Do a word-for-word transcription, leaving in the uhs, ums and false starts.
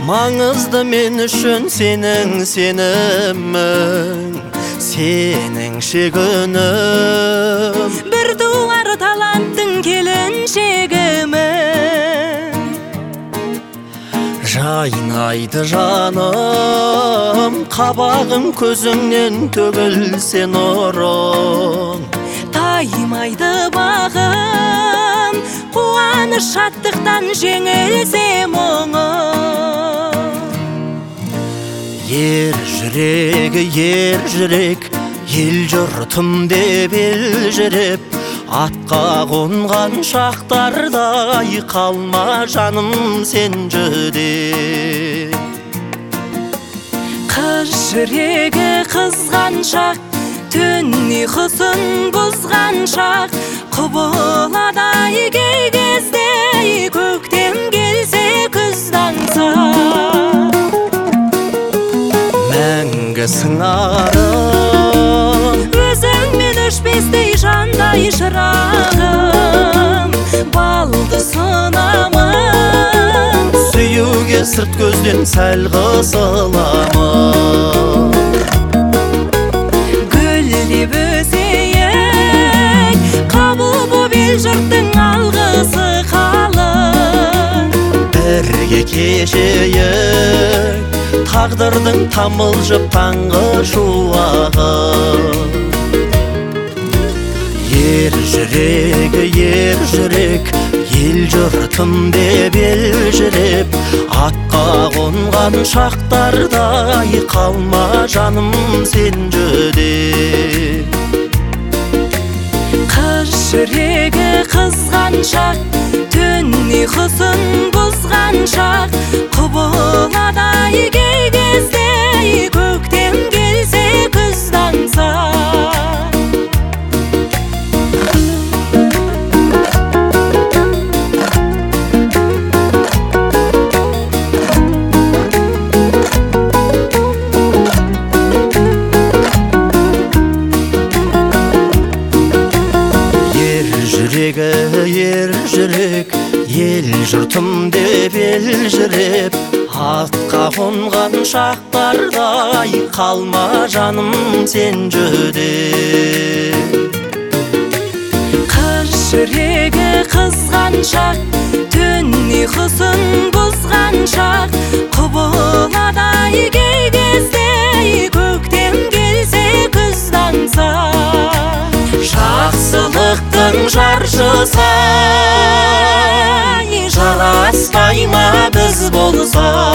Маңызды мен үшін сенің сенімің, сенің шегінім. Бір туар таланттың келіншегімін. Жайнайды жаным, қабағың көзіңнен төгілсе нұрың. Таймайды бағым, қуаныш шаттықтан жеңілсе мұңым. Ер жүрегі, ер жүрек, ел жұртым деп елжіреп, атқа қонған шақтардай қалма жаным сен жүдеп. Қыз жүрегі қызған шақ, түн ұйқысын бұзған шақ, құбыладай кей кезде көктем келсе күз таңса. Мәңгі сыңарым, өзіңмен өшпестей жандай шырағым, балды сынамын. Сүюге сырт көзден сәл қысыламын. Гүл деп өсейік, қабыл боп ел жұрттың алғысы қалың. Бірге кешейік, тағдырдың тамылжып таңғы шуағы. Ер жүрегі, ер жүрек, ел жұртым деп елжіреп, атқа қонған шақтардай қалма жаным сен жүдеп. Қыз жүрегі қызған шақ, түн ұйқысын бұзған шақ, құбыладай кей кезде көктем келсе күз таңса. Ер жүрек, ел жұртым деп елжіреп, атқа қонған шақтардай қалма жаным сен жүдеп. Қыз жүрегі қызған шақ, түн ұйқысын бұзған шақ, құбыладай кей кезде көктем келсе күз таңса. Жақсылықтың жаршысы, жараспай ма біз болса?